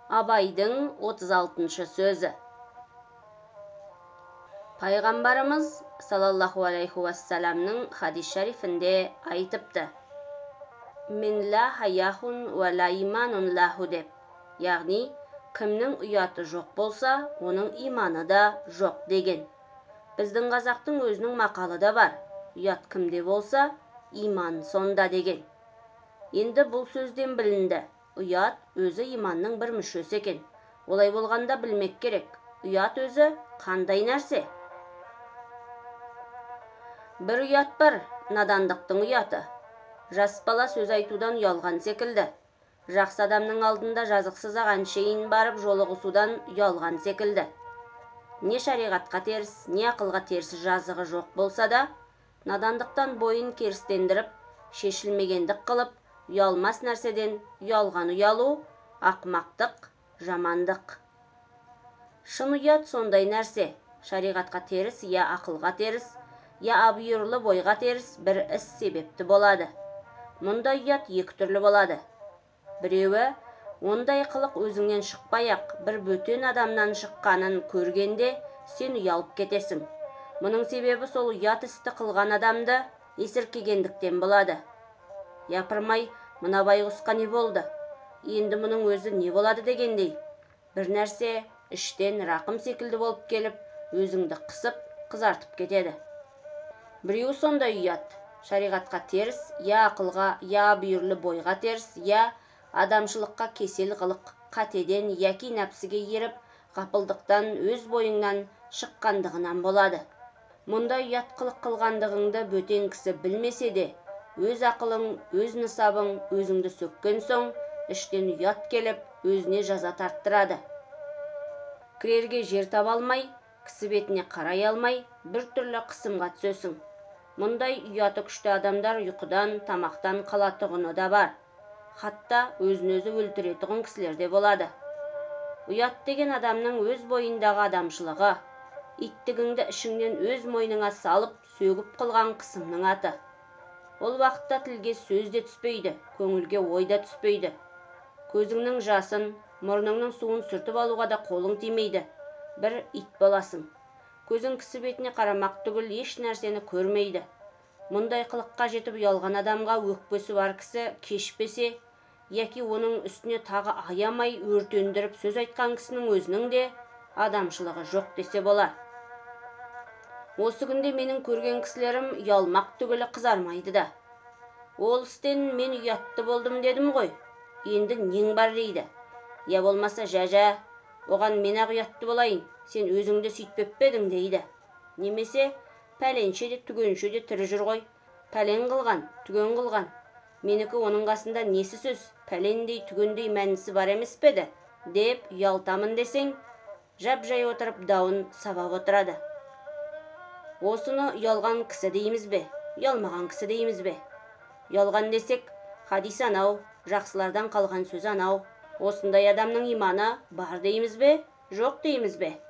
Абайдың 36-шы сөзі. Пайғамбарымыз саллаллаху алейхи уассаламның хадис шарифінде айтыпты: «Min la hayahun wa la imanun lahu» деп. Яғни, кімнің ұяты жоқ болса, оның иманы да жоқ деген. Біздің қазақтың өзінің мақалы да бар: ұят кімде болса, иман сонда деген. Енді бұл сөзден білінді: ұят өзі иманның бір мүшесі екен. Олай болғанда білмек керек, ұят өзі қандай нәрсе? Бір ұят бар, надандықтың ұяты. Жас бала сөз айтудан ұялған секілді. Жақсы адамның алдында жазықсыз ақ әншейін барып жолығысудан ұялған секілді. Не шариғатқа теріс, не ақылға теріс жазығы жоқ болса да, надандықтан бойын керістендіріп, шешілмегендік қылып, ұялмас нәрседен ұялған ұялу ақымақтық, жамандық. Шын ұят сондай нәрсе, шариғатқа теріс, я ақылға теріс, я абүйірлі бойға теріс бір іс себепті болады. Мұндай ұят екі түрлі болады. Біреуі, ондай қылық өзіңнен шықпай-ақ бір бөтен адамнан шыққанын көргенде сен ұялып кетесің. Мұның себебі сол ұят істі қылған адамды есіркегендіктен болады. Япырмай, мына байғұсқа не болды? Енді мұның өзі не болады дегендей. Бір нәрсе іштен рақым секілді болып келіп, өзіңді қысып, қызартып кетеді. Біреуі сондай ұят, шариғатқа теріс, я ақылға, я бүйірлі бойға теріс, я адамшылыққа кесел қылық, қатеден яки нәпсіге еріп, ғапылдықтан өз бойыңнан шыққандығынан болады. Мұндай ұят қылық қылғандығыңды бөтен кісі білмесе де, өз ақылың, өз нысабың өзіңді сөккен соң, іштен ұят келіп, өзіне жаза тарттырады. Кірерге жер таба алмай, кісі бетіне қарай алмай, бір түрлі қысымға түсесің. Мұндай ұяты күшті адамдар ұйқыдан, тамақтан қалатұғыны да бар. Хатта өзін-өзі өлтіретұғын кісілер де болады. Ұят деген адамның өз бойындағы адамшылығы, иттігіңді ішіңнен өз мойныңа салып, сөгіп қылған қысымның аты. Ол уақытта тілге сөз де түспейді, көңілге ой да түспейді. Көзіңнің жасын, мұрныңның суын сүртіп алуға да қолың тимейді. Бір ит боласың. Көзің кісі бетіне қарамақ түгіл еш нәрсені көрмейді. Мұндай қылыққа жетіп ұялған адамға өкпесі бар кісі кешпесе, яки оның үстіне тағы аямай өртендіріп сөз айтқан кісінің өзінің де адамшылығы жоқ десе болар. Осы күнде менің көрген кісілерім ұялмақ түгілі қызармайды да. Ол істен мен ұятты болдым дедім ғой, енді нең бар дейді. Я болмаса жә, оған мен ақ ұятты болайын, сен өзіңді сөйтпеп педің дейді. Немесе пәленше де түгенше де тірі жүр ғой, пәлен қылған, түген қылған. Менікі оның қасында несі сөз, пәлендей түгендей мәнісі бар емес педі, деп ұялтамын десең, жап-жай отырып дауын сабап отырады. Осыны ұялған кісі дейміз бе, ұялмаған кісі дейміз бе? Ұялған десек, хадис анау, жақсылардан қалған сөз анау, осындай адамның иманы бар дейміз бе, жоқ дейміз бе?